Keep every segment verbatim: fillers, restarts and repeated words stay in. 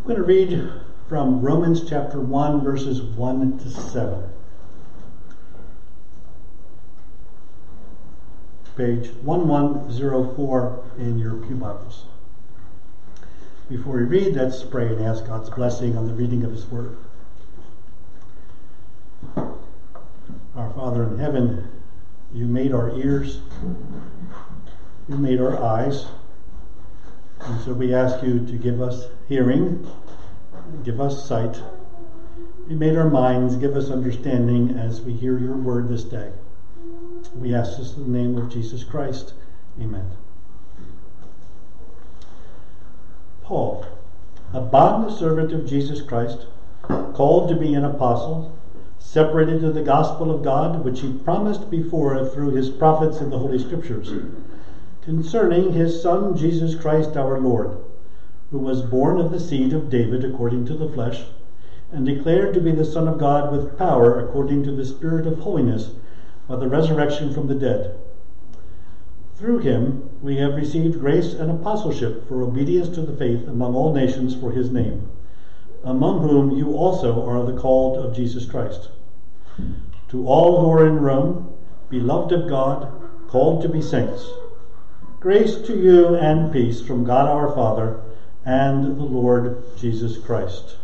I'm going to read from Romans chapter one, verses one to seven. Page eleven oh four in your Pew Bibles. Before we read, let's pray and ask God's blessing on the reading of His Word. Our Father in heaven, You made our ears, You made our eyes, and so we ask You to give us hearing, give us sight. You made our minds, give us understanding as we hear Your Word this day. We ask this in the name of Jesus Christ. Amen. Paul, a bondservant of Jesus Christ, called to be an apostle, separated to the gospel of God, which He promised before through His prophets in the Holy Scriptures, concerning His Son Jesus Christ our Lord, who was born of the seed of David according to the flesh, and declared to be the Son of God with power according to the Spirit of holiness, by the resurrection from the dead. Through Him we have received grace and apostleship for obedience to the faith among all nations for His name, among whom you also are the called of Jesus Christ. To all who are in Rome, beloved of God, called to be saints, grace to you and peace from God our Father and the Lord Jesus Christ.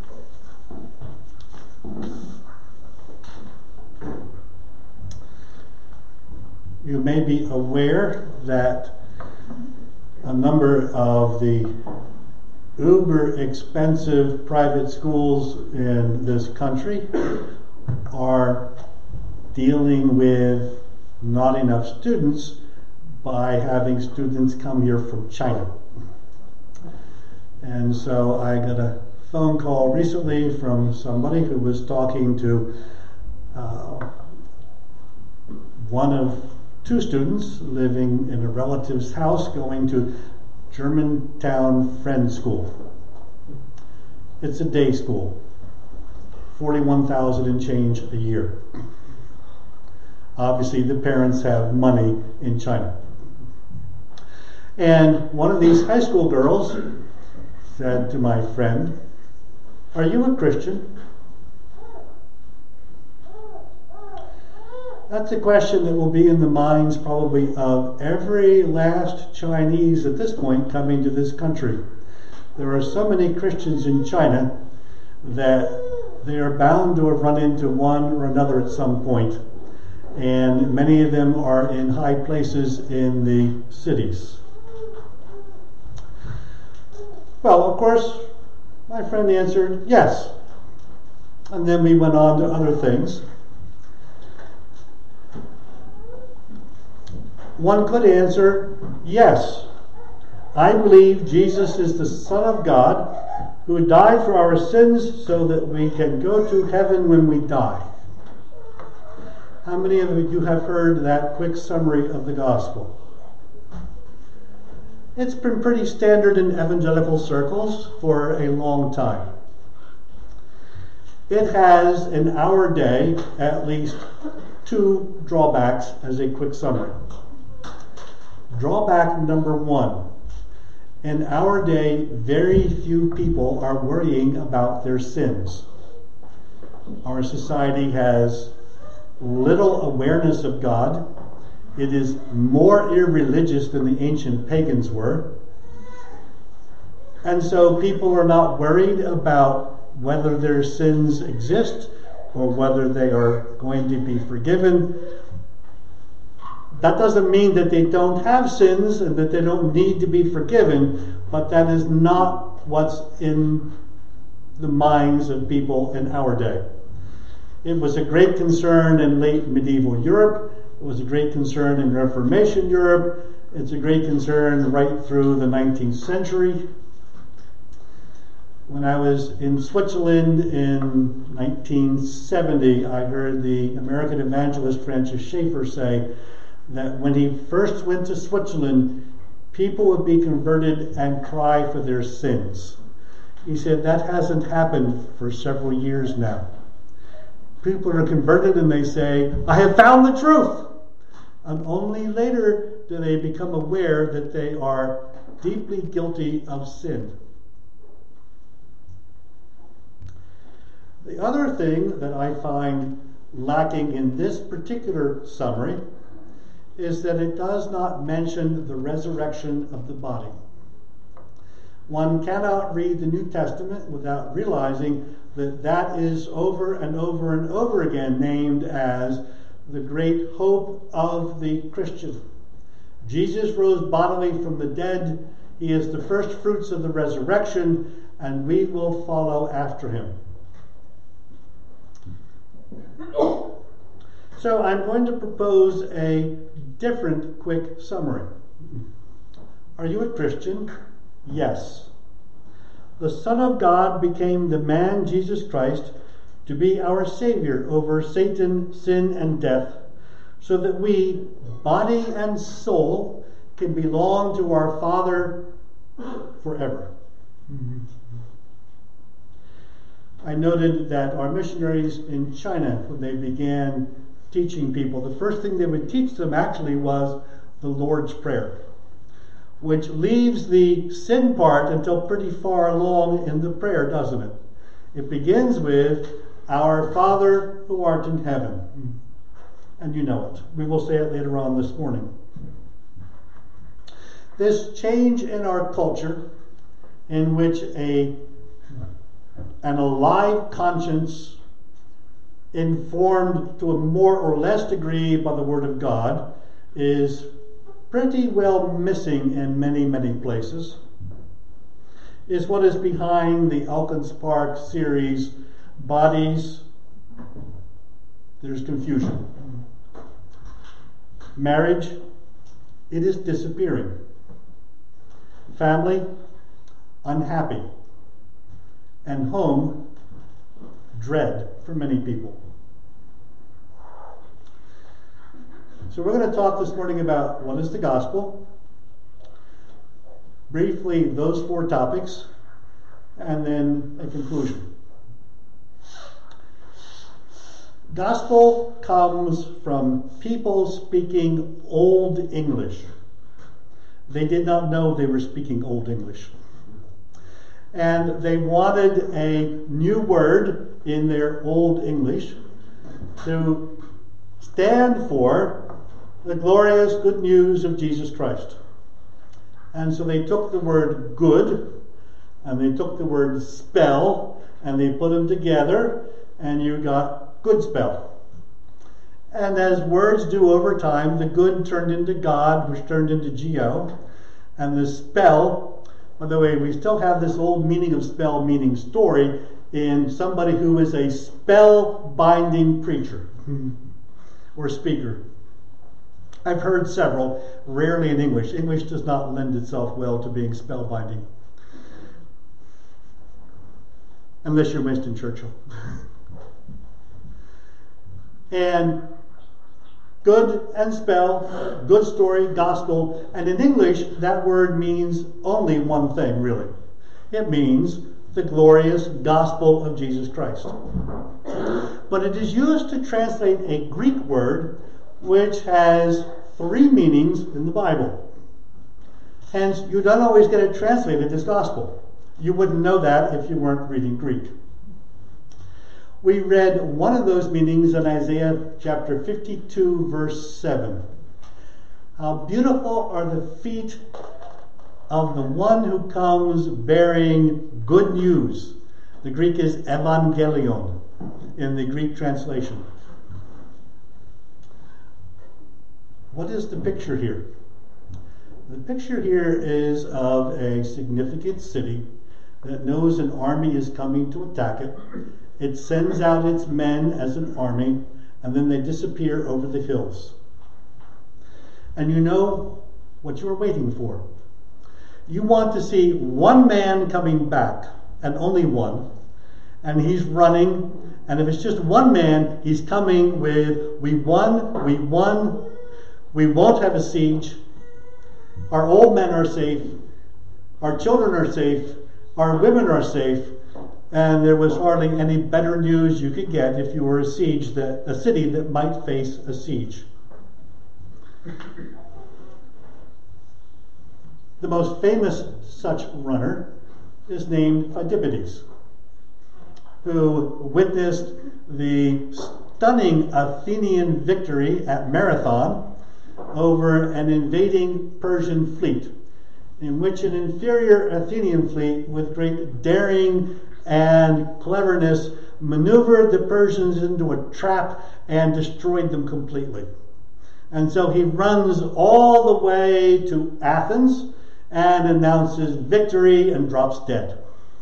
You may be aware that a number of the uber expensive private schools in this country are dealing with not enough students by having students come here from China. And so I got a phone call recently from somebody who was talking to uh, one of two students living in a relative's house going to Germantown Friend School. It's a day school, forty-one thousand dollars and change a year. Obviously, the parents have money in China. And one of these high school girls said to my friend, "Are you a Christian?" That's a question that will be in the minds probably of every last Chinese at this point coming to this country. There are so many Christians in China that they are bound to have run into one or another at some point, and many of them are in high places in the cities. Well, of course, my friend answered yes, and then we went on to other things. One could answer, yes, I believe Jesus is the Son of God who died for our sins so that we can go to heaven when we die. How many of you have heard that quick summary of the gospel? It's been pretty standard in evangelical circles for a long time. It has, in our day, at least two drawbacks as a quick summary. Drawback number one. In our day, very few people are worrying about their sins. Our society has little awareness of God. It is more irreligious than the ancient pagans were. And so people are not worried about whether their sins exist or whether they are going to be forgiven. That doesn't mean that they don't have sins and that they don't need to be forgiven, but that is not what's in the minds of people in our day. It was a great concern in late medieval Europe. It was a great concern in Reformation Europe. It's a great concern right through the nineteenth century. When I was in Switzerland in nineteen seventy, I heard the American evangelist Francis Schaeffer say that when he first went to Switzerland, people would be converted and cry for their sins. He said that hasn't happened for several years now. People are converted and they say, I have found the truth. And only later do they become aware that they are deeply guilty of sin. The other thing that I find lacking in this particular summary is that it does not mention the resurrection of the body. One cannot read the New Testament without realizing that that is over and over and over again named as the great hope of the Christian. Jesus rose bodily from the dead. He is the first fruits of the resurrection, and we will follow after him. So I'm going to propose a different quick summary. Are you a Christian? Yes. The Son of God became the man Jesus Christ to be our Savior over Satan, sin, and death, so that we, body and soul, can belong to our Father forever. Mm-hmm. I noted that our missionaries in China, when they began teaching people, the first thing they would teach them actually was the Lord's Prayer, which leaves the sin part until pretty far along in the prayer, doesn't it? It begins with, Our Father who art in heaven. And you know it. We will say it later on this morning. This change in our culture, in which a an alive conscience, informed to a more or less degree by the Word of God, is pretty well missing in many, many places, is what is behind the Elkins Park series, Bodies, There's Confusion. Marriage, it is disappearing. Family, unhappy. And home, dread for many people. So we're going to talk this morning about what is the gospel, briefly those four topics, and then a conclusion. Gospel comes from people speaking Old English. They did not know they were speaking Old English. And they wanted a new word in their Old English to stand for the glorious good news of Jesus Christ. And so they took the word good, and they took the word spell, and they put them together, and you got good spell. And as words do over time, the good turned into God, which turned into G-O, and the spell, by the way, we still have this old meaning of spell meaning story in somebody who is a spell-binding preacher or speaker. I've heard several, rarely in English. English does not lend itself well to being spellbinding. Unless you're Winston Churchill. And good and spell, good story, gospel, and in English that word means only one thing, really. It means the glorious gospel of Jesus Christ. But it is used to translate a Greek word which has three meanings in the Bible. Hence, you don't always get it translated as gospel. You wouldn't know that if you weren't reading Greek. We read one of those meanings in Isaiah chapter fifty-two, verse seven. How beautiful are the feet of the one who comes bearing good news. The Greek is evangelion in the Greek translation. What is the picture here? The picture here is of a significant city that knows an army is coming to attack it. It sends out its men as an army, and then they disappear over the hills. And you know what you're waiting for. You want to see one man coming back, and only one, and he's running, and if it's just one man, he's coming with, we won, we won, we won't have a siege, our old men are safe, our children are safe, our women are safe, and there was hardly any better news you could get if you were a siege that a city that might face a siege. The most famous such runner is named Pheidippides. who witnessed the stunning Athenian victory at Marathon over an invading Persian fleet, in which an inferior Athenian fleet with great daring and cleverness maneuvered the Persians into a trap and destroyed them completely. And so he runs all the way to Athens and announces victory and drops dead.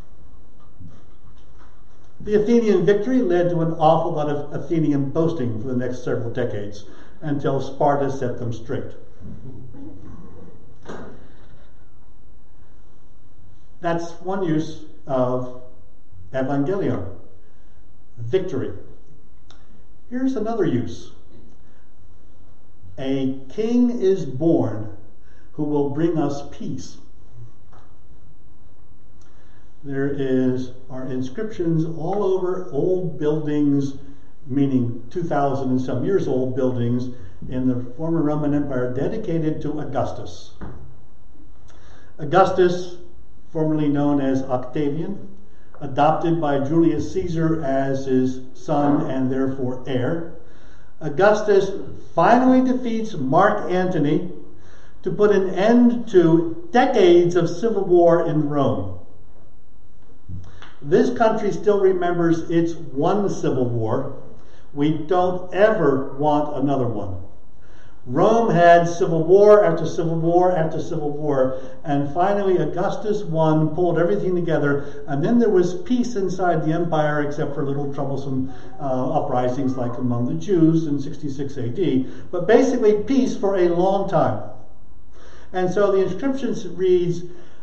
The Athenian victory led to an awful lot of Athenian boasting for the next several decades until Sparta set them straight. That's one use of evangelion, victory. Here's another use. A king is born who will bring us peace. There is are inscriptions all over old buildings, meaning two thousand and some years old buildings in the former Roman Empire dedicated to Augustus. Augustus, formerly known as Octavian, adopted by Julius Caesar as his son and therefore heir. Augustus finally defeats Mark Antony to put an end to decades of civil war in Rome. This country still remembers its one civil war. We don't ever want another one. Rome had civil war after civil war after civil war, and finally Augustus won, pulled everything together, and then there was peace inside the empire except for little troublesome uh, uprisings like among the Jews in sixty-six A D, but basically peace for a long time. And so the inscription reads,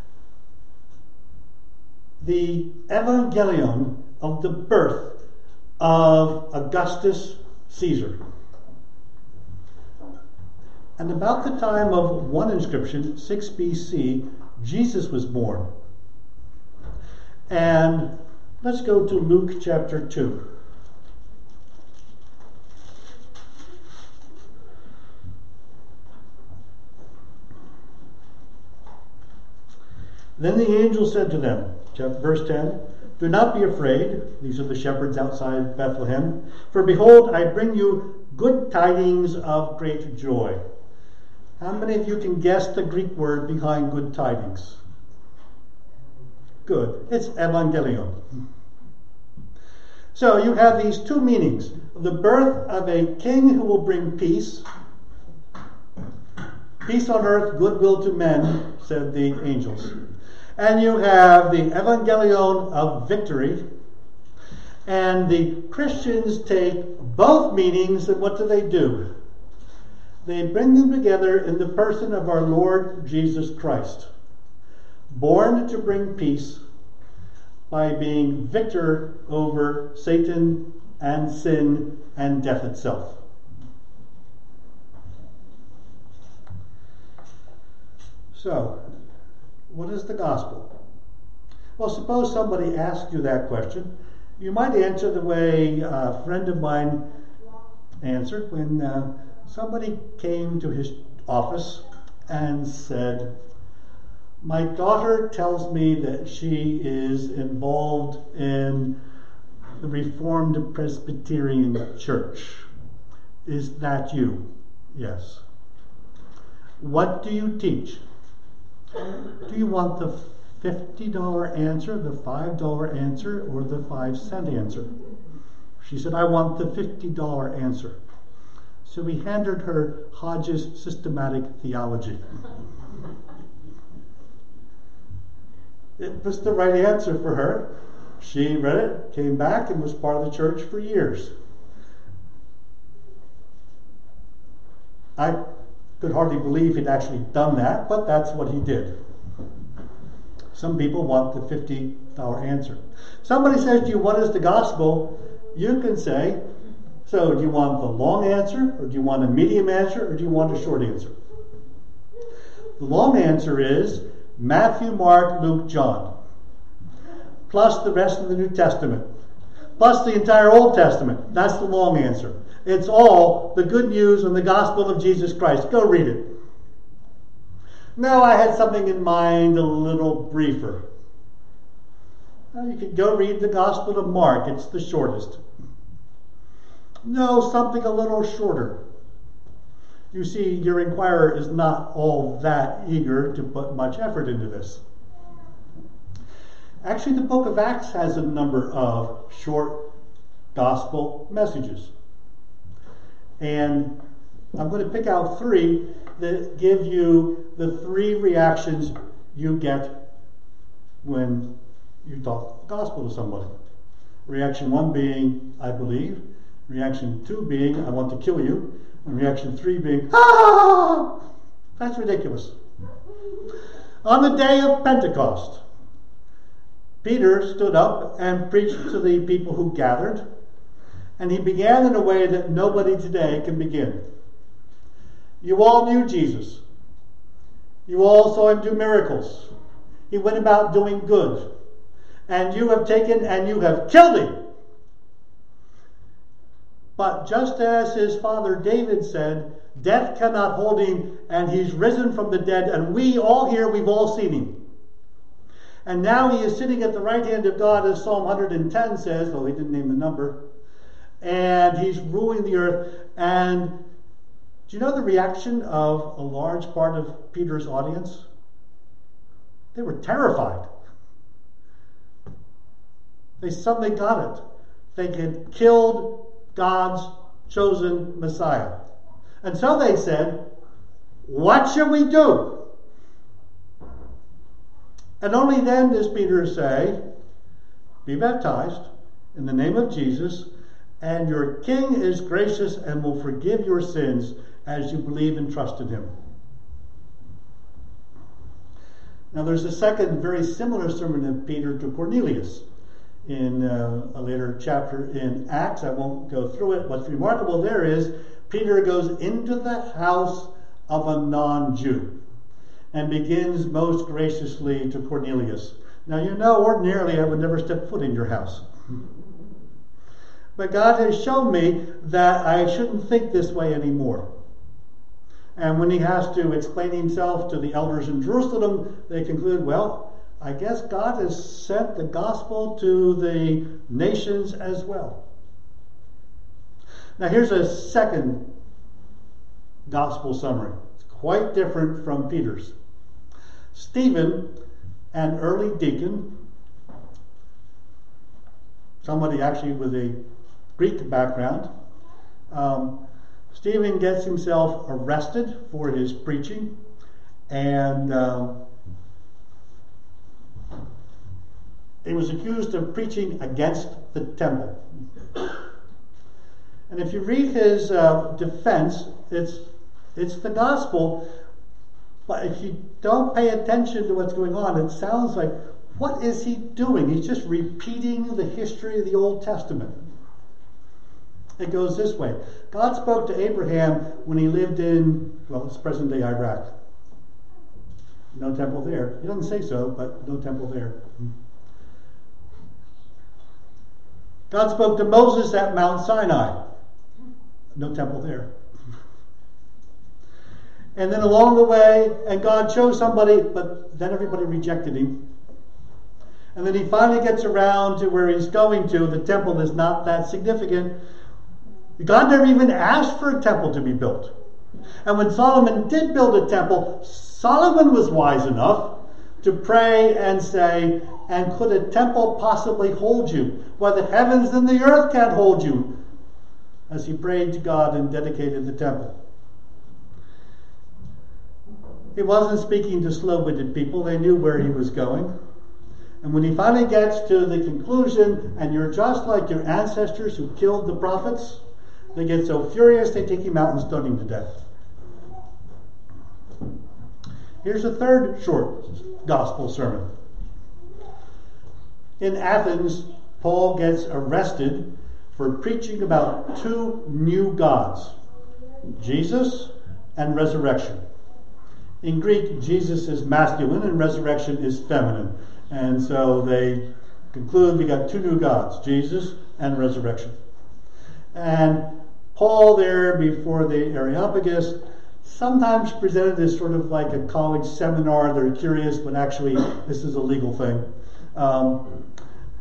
the evangelion of the birth of Augustus Caesar. And about the time of one inscription, six B C, Jesus was born. And let's go to Luke chapter two. Then the angel said to them, verse ten, do not be afraid. These are the shepherds outside Bethlehem. For behold, I bring you good tidings of great joy. How many of you can guess the Greek word behind good tidings? Good. It's evangelion. So you have these two meanings. The birth of a king who will bring peace. Peace on earth, goodwill to men, said the angels. And you have the evangelion of victory. And the Christians take both meanings, and what do they do? They bring them together in the person of our Lord Jesus Christ, born to bring peace by being victor over Satan and sin and death itself. So, what is the gospel? Well, suppose somebody asks you that question. You might answer the way a friend of mine answered when uh, somebody came to his office and said, my daughter tells me that she is involved in the Reformed Presbyterian Church. Is that you? Yes. What do you teach? Do you want the fifty dollars answer, the five dollars answer, or the five cent answer? She said, I want the fifty dollars answer. So we handed her Hodge's Systematic Theology. It was the right answer for her. She read it, came back, and was part of the church for years. I could hardly believe he'd actually done that, but that's what he did. Some people want the fifty dollars answer. Somebody says to you, what is the gospel? You can say, so do you want the long answer, or do you want a medium answer, or do you want a short answer? The long answer is Matthew, Mark, Luke, John, plus the rest of the New Testament, plus the entire Old Testament. That's the long answer. It's all the good news and the gospel of Jesus Christ. Go read it. No, I had something in mind a little briefer. Now you can go read the Gospel of Mark. It's the shortest. No, something a little shorter. You see, your inquirer is not all that eager to put much effort into this. Actually, the book of Acts has a number of short gospel messages. And I'm going to pick out three that give you the three reactions you get when you talk the gospel to somebody. Reaction one being, I believe. Reaction two being, I want to kill you. And reaction three being, ah! That's ridiculous. On the day of Pentecost, Peter stood up and preached to the people who gathered, and he began in a way that nobody today can begin. You all knew Jesus. You all saw him do miracles. He went about doing good. And you have taken and you have killed him. But just as his father David said, death cannot hold him, and he's risen from the dead, and we all here, we've all seen him. And now he is sitting at the right hand of God, as Psalm one hundred ten says, though he didn't name the number, and he's ruling the earth. And do you know the reaction of a large part of Peter's audience? They were terrified. They suddenly got it. They had killed God's chosen Messiah. And so they said, what shall we do? And only then does Peter say, be baptized in the name of Jesus, and your King is gracious and will forgive your sins as you believe and trust in him. Now there's a second very similar sermon of Peter to Cornelius in uh, a later chapter in Acts. I won't go through it. What's remarkable there is Peter goes into the house of a non-Jew and begins most graciously to Cornelius. Now you know, ordinarily I would never step foot in your house. But God has shown me that I shouldn't think this way anymore. And when he has to explain himself to the elders in Jerusalem, they conclude, well, I guess God has sent the gospel to the nations as well. Now here's a second gospel summary. It's quite different from Peter's. Stephen, an early deacon, somebody actually with a Greek background, um, Stephen gets himself arrested for his preaching, and uh, he was accused of preaching against the temple. And if you read his uh, defense, it's it's the gospel, but if you don't pay attention to what's going on, it sounds like, what is he doing? He's just repeating the history of the Old Testament. It goes this way. God spoke to Abraham when he lived in, well, it's present-day Iraq. No temple there. He doesn't say so, but no temple there. God spoke to Moses at Mount Sinai. No temple there. And then along the way, and God chose somebody, but then everybody rejected him. And then he finally gets around to where he's going to. The temple is not that significant. God never even asked for a temple to be built. And when Solomon did build a temple, Solomon was wise enough to pray and say, and could a temple possibly hold you? Why, the heavens and the earth can't hold you. As he prayed to God and dedicated the temple. He wasn't speaking to slow-witted people. They knew where he was going. And when he finally gets to the conclusion, and you're just like your ancestors who killed the prophets, they get so furious they take him out and stone him to death. Here's a third short gospel sermon. In Athens, Paul gets arrested for preaching about two new gods, Jesus and resurrection. In Greek, Jesus is masculine and resurrection is feminine. And so they conclude we got two new gods, Jesus and resurrection. And Paul there before the Areopagus sometimes presented as sort of like a college seminar. They're curious, but actually this is a legal thing. Um,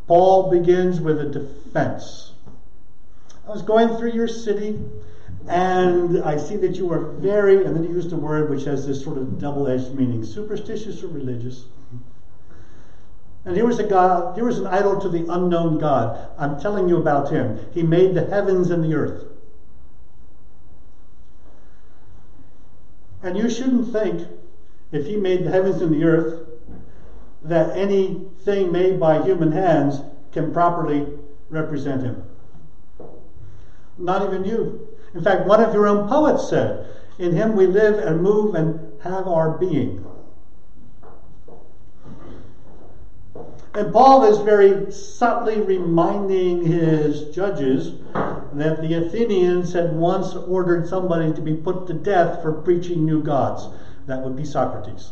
Paul begins with a defense. I was going through your city, and I see that you are very, and then he used a word which has this sort of double-edged meaning, superstitious or religious. And here was a God, here was an idol to the unknown God. I'm telling you about him. He made the heavens and the earth. And you shouldn't think, if he made the heavens and the earth, that anything made by human hands can properly represent him. Not even you. In fact, one of your own poets said, in him we live and move and have our being. And Paul is very subtly reminding his judges that the Athenians had once ordered somebody to be put to death for preaching new gods. That would be Socrates.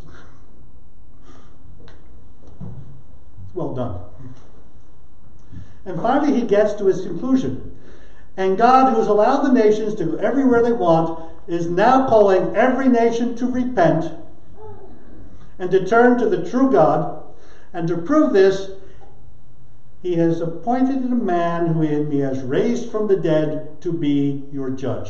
Well done. And finally he gets to his conclusion. And God, who has allowed the nations to go everywhere they want, is now calling every nation to repent and to turn to the true God. And to prove this, he has appointed a man whom he has raised from the dead to be your judge.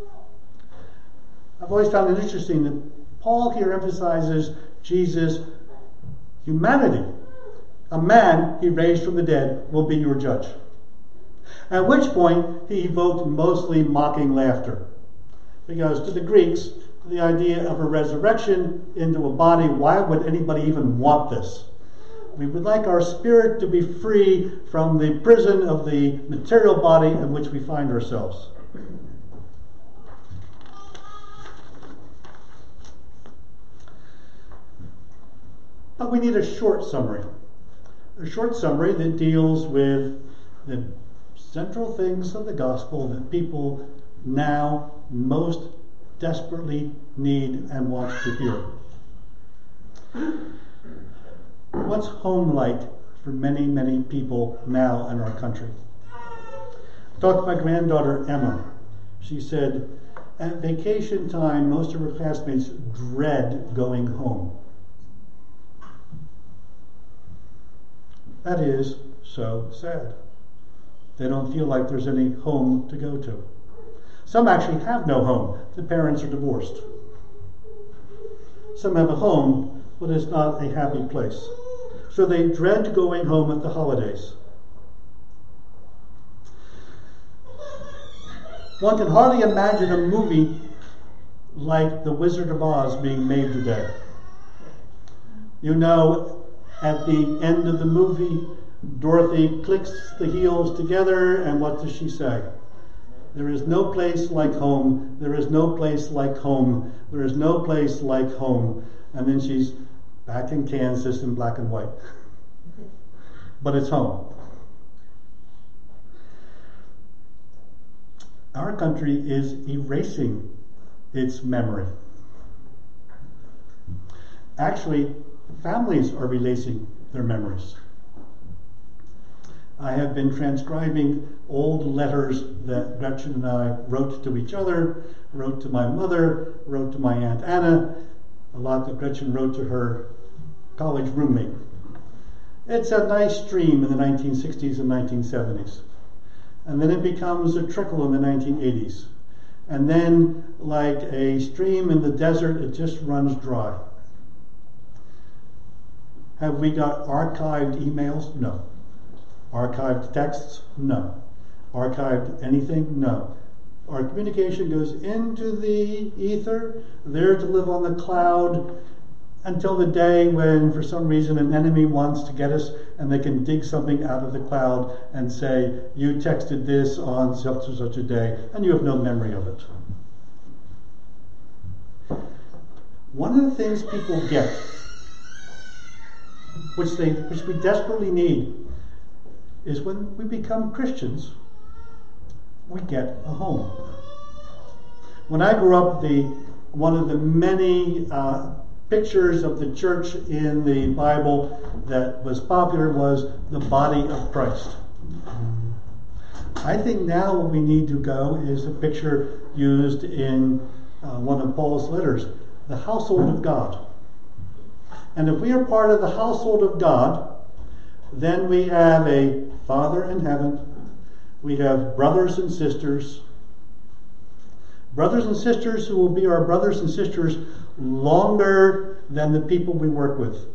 I've always found it interesting that Paul here emphasizes Jesus' humanity. A man he raised from the dead will be your judge. At which point he evoked mostly mocking laughter. Because to the Greeks, the idea of a resurrection into a body, why would anybody even want this? We would like our spirit to be free from the prison of the material body in which we find ourselves. But we need a short summary. A short summary that deals with the central things of the gospel that people now most desperately need and want to hear. What's home like for many, many people now in our country? I talked to my granddaughter, Emma. She said, at vacation time, most of her classmates dread going home. That is so sad. They don't feel like there's any home to go to. Some actually have no home. The parents are divorced. Some have a home, but it's not a happy place. So they dread going home at the holidays. One can hardly imagine a movie like The Wizard of Oz being made today. You know, at the end of the movie, Dorothy clicks the heels together, and what does she say? There is no place like home. There is no place like home. There is no place like home. And then she's back in Kansas in black and white. But it's home. Our country is erasing its memory. Actually, families are erasing their memories. I have been transcribing old letters that Gretchen and I wrote to each other, wrote to my mother, wrote to my Aunt Anna, a lot that Gretchen wrote to her college roommate. It's a nice stream in the nineteen sixties and nineteen seventies. And then it becomes a trickle in the nineteen eighties. And then, like a stream in the desert, it just runs dry. Have we got archived emails? No. Archived texts? No. Archived anything? No. Our communication goes into the ether, there to live on the cloud, until the day when, for some reason, an enemy wants to get us and they can dig something out of the cloud and say, you texted this on such and such a day, and you have no memory of it. One of the things people get, which they, which we desperately need, is when we become Christians, we get a home. When I grew up, the one of the many uh, pictures of the church in the Bible that was popular was the body of Christ. I think now what we need to go is a picture used in uh, one of Paul's letters, the household of God. And if we are part of the household of God, then we have a Father in heaven. We have brothers and sisters. Brothers and sisters who will be our brothers and sisters longer than the people we work with.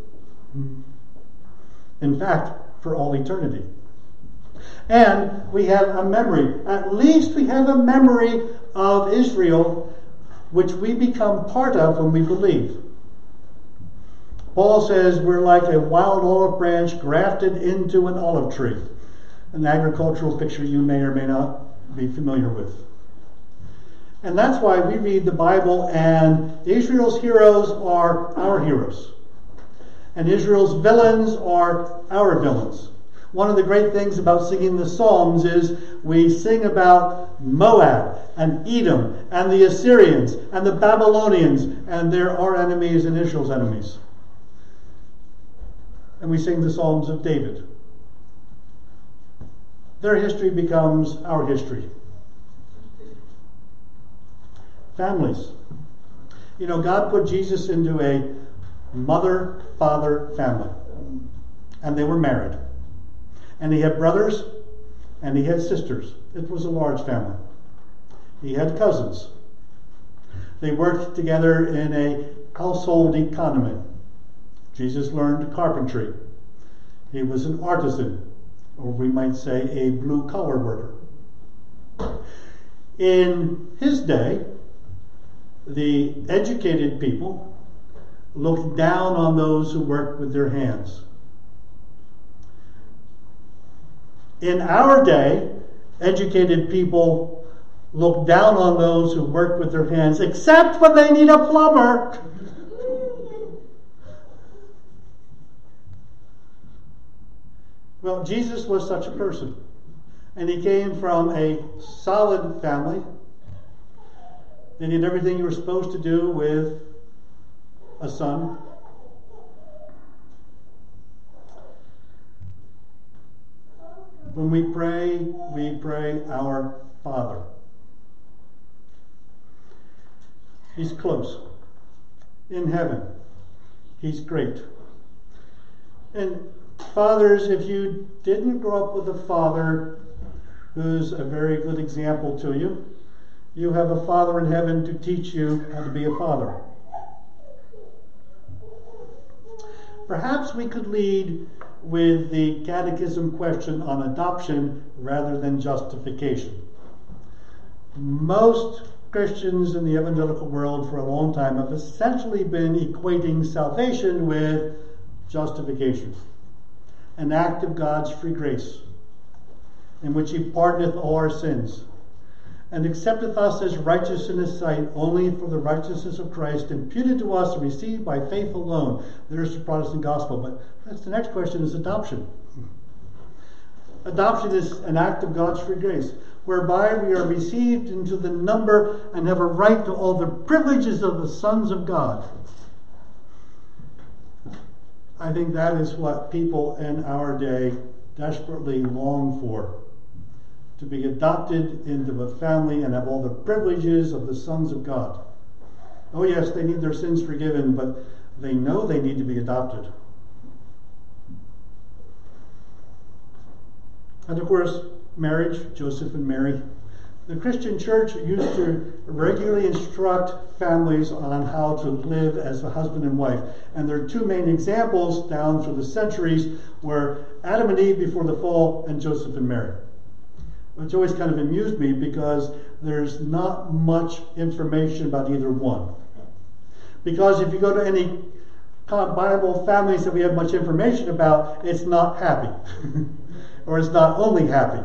In fact, for all eternity. And we have a memory. At least we have a memory of Israel, which we become part of when we believe. Paul says we're like a wild olive branch grafted into an olive tree. An agricultural picture you may or may not be familiar with. And that's why we read the Bible, and Israel's heroes are our heroes. And Israel's villains are our villains. One of the great things about singing the Psalms is we sing about Moab and Edom and the Assyrians and the Babylonians, and they're our enemies and Israel's enemies. And we sing the Psalms of David. Their history becomes our history. Families. You know, God put Jesus into a mother-father family. And they were married. And he had brothers and he had sisters. It was a large family. He had cousins. They worked together in a household economy. Jesus learned carpentry. He was an artisan, or we might say a blue-collar worker. In his day, the educated people looked down on those who worked with their hands. In our day, educated people look down on those who work with their hands, except when they need a plumber. Well, Jesus was such a person. And he came from a solid family. They did everything you were supposed to do with a son. When we pray, we pray our Father. He's close. In heaven. He's great. And fathers, if you didn't grow up with a father who's a very good example to you, you have a Father in heaven to teach you how to be a father. Perhaps we could lead with the catechism question on adoption rather than justification. Most Christians in the evangelical world for a long time have essentially been equating salvation with justification, an act of God's free grace, in which he pardoneth all our sins, and accepteth us as righteous in his sight only for the righteousness of Christ, imputed to us and received by faith alone. There's the Protestant gospel. But that's the next question, is adoption. Adoption is an act of God's free grace, whereby we are received into the number and have a right to all the privileges of the sons of God. I think that is what people in our day desperately long for. To be adopted into a family and have all the privileges of the sons of God. Oh yes, they need their sins forgiven, but they know they need to be adopted. And of course, marriage, Joseph and Mary. The Christian church used to regularly instruct families on how to live as a husband and wife. And there are two main examples down through the centuries were Adam and Eve before the fall and Joseph and Mary. Which always kind of amused me because there's not much information about either one. Because if you go to any Bible families that we have much information about, it's not happy. Or it's not only happy.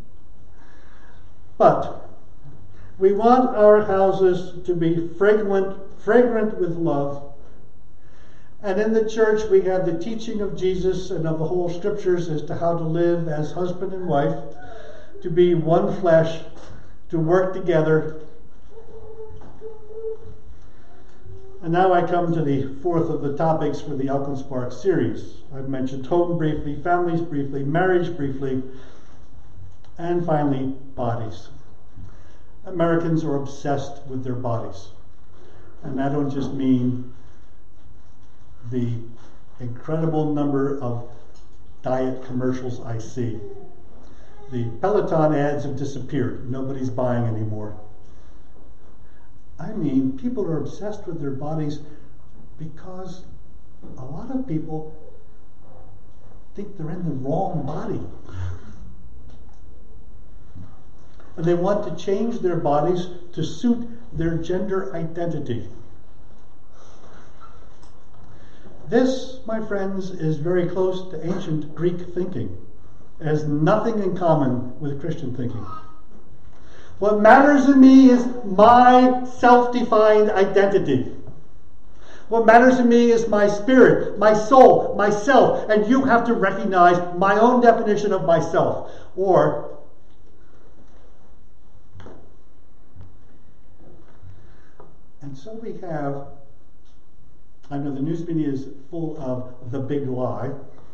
But we want our houses to be fragrant, fragrant with love. And in the church we have the teaching of Jesus and of the whole scriptures as to how to live as husband and wife, to be one flesh, to work together. And now I come to the fourth of the topics for the Elkin Sparks series. I've mentioned home briefly, families briefly, marriage briefly, and finally, bodies. Americans are obsessed with their bodies. And I don't just mean the incredible number of diet commercials I see. The Peloton ads have disappeared. Nobody's buying anymore. I mean, people are obsessed with their bodies because a lot of people think they're in the wrong body. And they want to change their bodies to suit their gender identity. This, my friends, is very close to ancient Greek thinking. It has nothing in common with Christian thinking. What matters to me is my self-defined identity. What matters to me is my spirit, my soul, myself, and you have to recognize my own definition of myself. Or, and so we have, I know the news media is full of the big lie,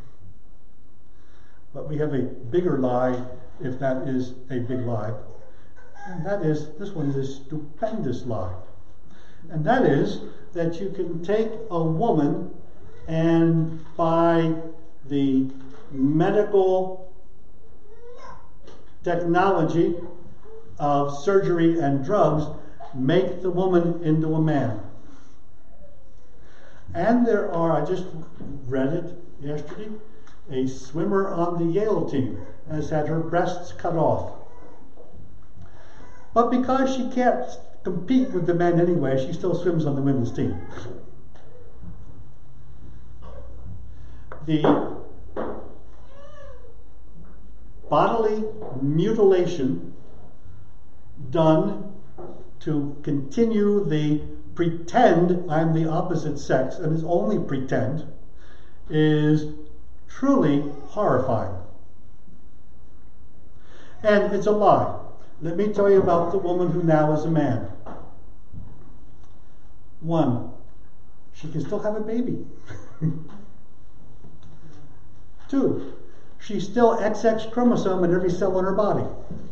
but we have a bigger lie, if that is a big lie. And that is, this one is a stupendous lie. And that is that you can take a woman and by the medical technology of surgery and drugs, make the woman into a man. And there are, I just read it yesterday, a swimmer on the Yale team has had her breasts cut off. But because she can't compete with the men anyway, she still swims on the women's team. The bodily mutilation done to continue the pretend I'm the opposite sex, and it's only pretend, is truly horrifying. And it's a lie. Let me tell you about the woman who now is a man. One, she can still have a baby. Two, she's still X X chromosome in every cell in her body.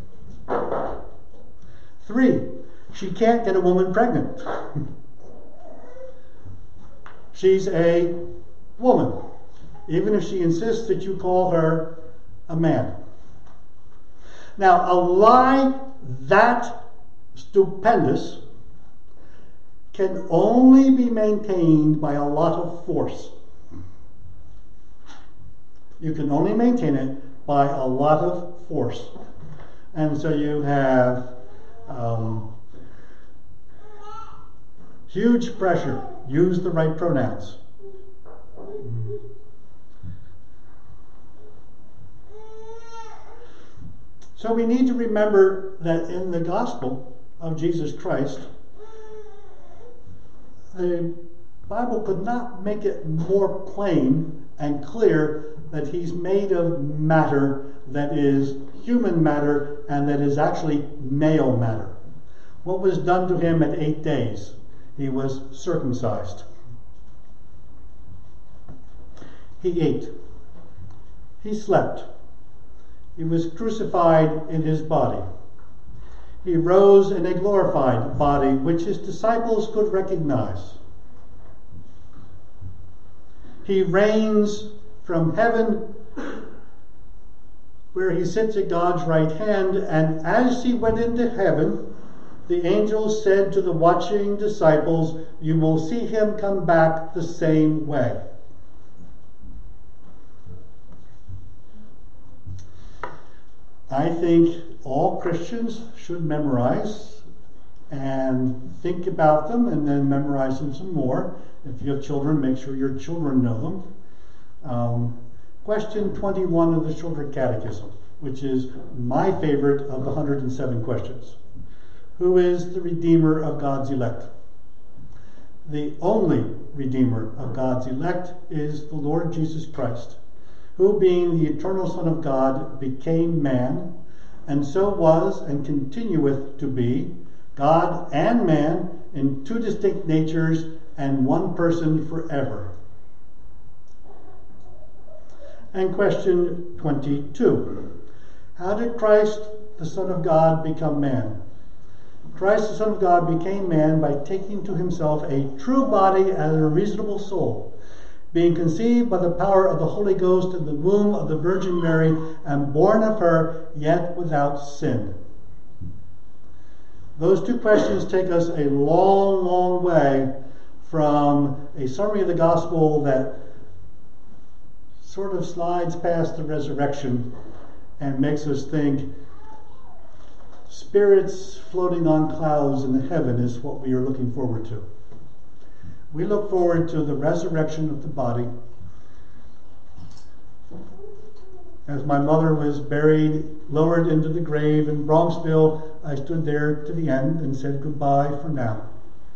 Three, she can't get a woman pregnant. She's a woman, even if she insists that you call her a man. Now, a lie that stupendous can only be maintained by a lot of force. You can only maintain it by a lot of force. And so you have um, huge pressure. Use the right pronouns. So we need to remember that in the gospel of Jesus Christ, the Bible could not make it more plain and clear that he's made of matter that is human matter and that is actually male matter. What was done to him at eight days? He was circumcised. He ate. He slept. He was crucified in his body. He rose in a glorified body, which his disciples could recognize. He reigns from heaven, where he sits at God's right hand, and as he went into heaven, the angels said to the watching disciples, "You will see him come back the same way." I think all Christians should memorize and think about them and then memorize them some more. If you have children, make sure your children know them. Um, question twenty-one of the Shorter Catechism, which is my favorite of the one hundred seven questions. Who is the Redeemer of God's elect? The only Redeemer of God's elect is the Lord Jesus Christ, who, being the eternal Son of God, became man, and so was and continueth to be God and man in two distinct natures and one person forever. And question twenty-two. How did Christ, the Son of God, become man? Christ, the Son of God, became man by taking to himself a true body and a reasonable soul. being conceived by the power of the Holy Ghost in the womb of the Virgin Mary, and born of her, yet without sin. Those two questions take us a long, long way from a summary of the gospel that sort of slides past the resurrection and makes us think spirits floating on clouds in the heaven is what we are looking forward to. We look forward to the resurrection of the body. As my mother was buried, lowered into the grave in Bronxville, I stood there to the end and said goodbye for now.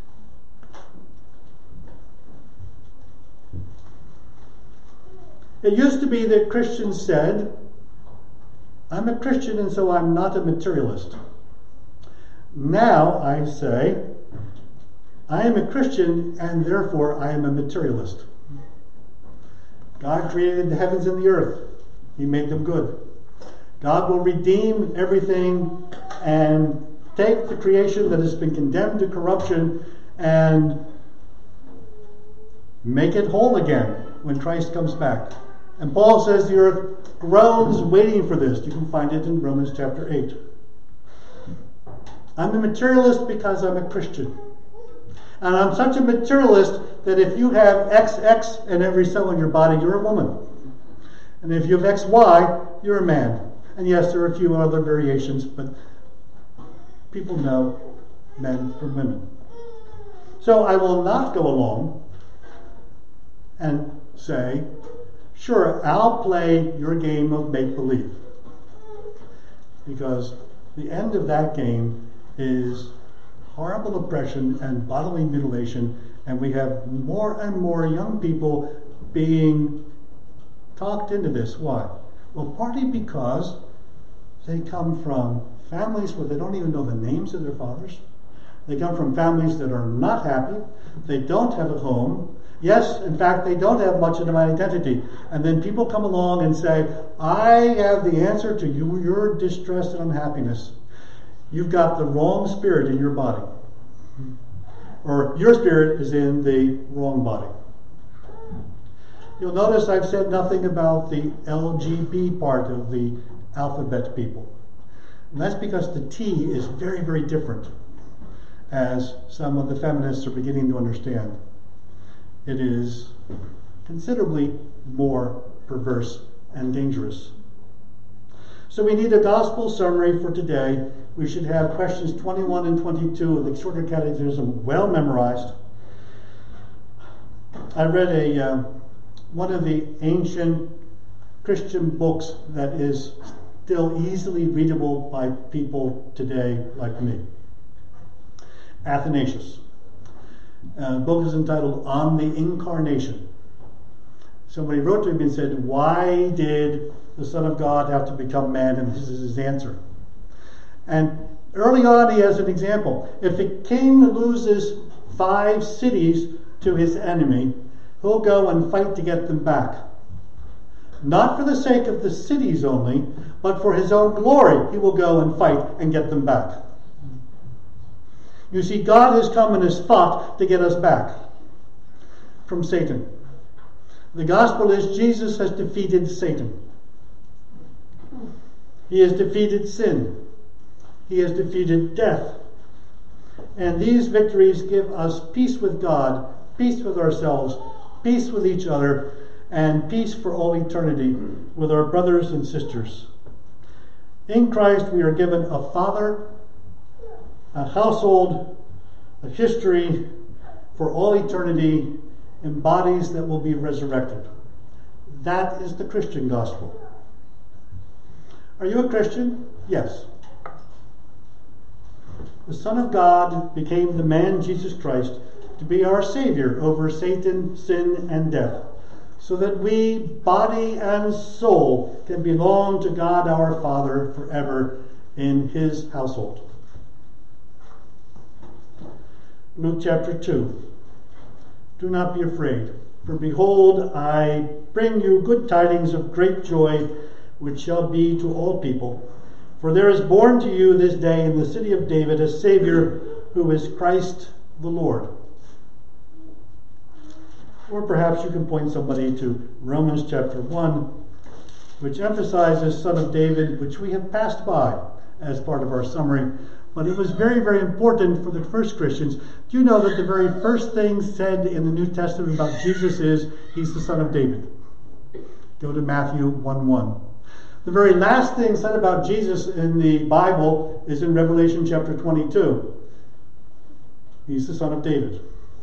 It used to be that Christians said, I'm a Christian and so I'm not a materialist. Now I say, I am a Christian and therefore I am a materialist. God created the heavens and the earth. He made them good. God will redeem everything and take the creation that has been condemned to corruption and make it whole again when Christ comes back. And Paul says the earth groans waiting for this. You can find it in Romans chapter eight. I'm a materialist because I'm a Christian. And I'm such a materialist that if you have X X in every cell in your body, you're a woman. And if you have X Y, you're a man. And yes, there are a few other variations, but people know men from women. So I will not go along and say, sure, I'll play your game of make-believe. Because the end of that game is horrible oppression and bodily mutilation, and we have more and more young people being talked into this. Why? Well, partly because they come from families where they don't even know the names of their fathers. They come from families that are not happy. They don't have a home. Yes, in fact, they don't have much of an identity. And then people come along and say, I have the answer to you, your distress and unhappiness. You've got the wrong spirit in your body. Or your spirit is in the wrong body. You'll notice I've said nothing about the L G B part of the alphabet people. And that's because the T is very, very different, as some of the feminists are beginning to understand. It is considerably more perverse and dangerous. So we need a gospel summary for today. We should have questions twenty-one and twenty-two of the Shorter Catechism well memorized. I read a uh, one of the ancient Christian books that is still easily readable by people today like me. Athanasius. Uh, the book is entitled On the Incarnation. Somebody wrote to him and said, why did the Son of God have to become man? And this is his answer. And early on he has an example. If a king loses five cities to his enemy, he'll go and fight to get them back. Not for the sake of the cities only, but for his own glory, he will go and fight and get them back. You see, God has come and has fought to get us back from Satan. The gospel is Jesus has defeated Satan. He has defeated sin. He has defeated death. And these victories give us peace with God, peace with ourselves, peace with each other, and peace for all eternity with our brothers and sisters. In Christ we are given a Father, a household, a history for all eternity, in bodies that will be resurrected. That is the Christian gospel. Are you a Christian? Yes. The Son of God became the man Jesus Christ to be our Savior over Satan, sin, and death, so that we, body and soul, can belong to God our Father forever in His household. Luke chapter two. Do not be afraid, for behold, I bring you good tidings of great joy, which shall be to all people. For there is born to you this day in the city of David a Savior, who is Christ the Lord. Or perhaps you can point somebody to Romans chapter one, which emphasizes Son of David, which we have passed by as part of our summary. But it was very, very important for the first Christians. Do you know that the very first thing said in the New Testament about Jesus is, he's the Son of David? Go to Matthew one one. The very last thing said about Jesus in the Bible is in Revelation chapter twenty-two. He's the Son of David.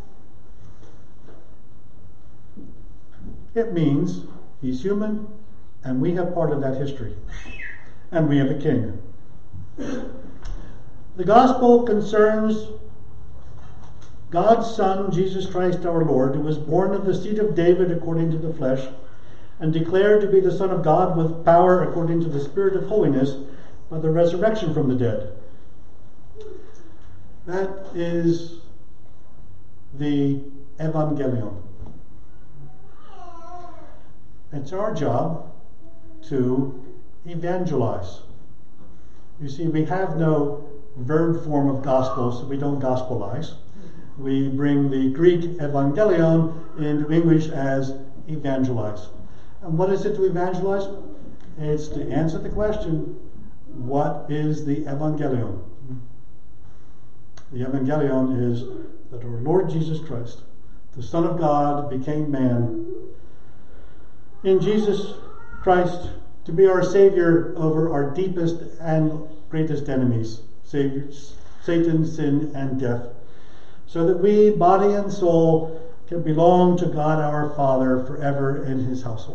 It means he's human, and we have part of that history. And we have a king. The gospel concerns God's Son, Jesus Christ our Lord, who was born of the seed of David according to the flesh, and declared to be the Son of God with power according to the Spirit of holiness by the resurrection from the dead. That is the Evangelion. It's our job to evangelize. You see, we have no verb form of gospel, so we don't gospelize. We bring the Greek evangelion into English as evangelize. And what is it to evangelize? It's to answer the question, what is the evangelion? The evangelion is that our Lord Jesus Christ, the Son of God, became man. In Jesus Christ, to be our Savior over our deepest and greatest enemies, Saviors, Satan, sin, and death, so that we, body and soul, can belong to God our Father forever in his household.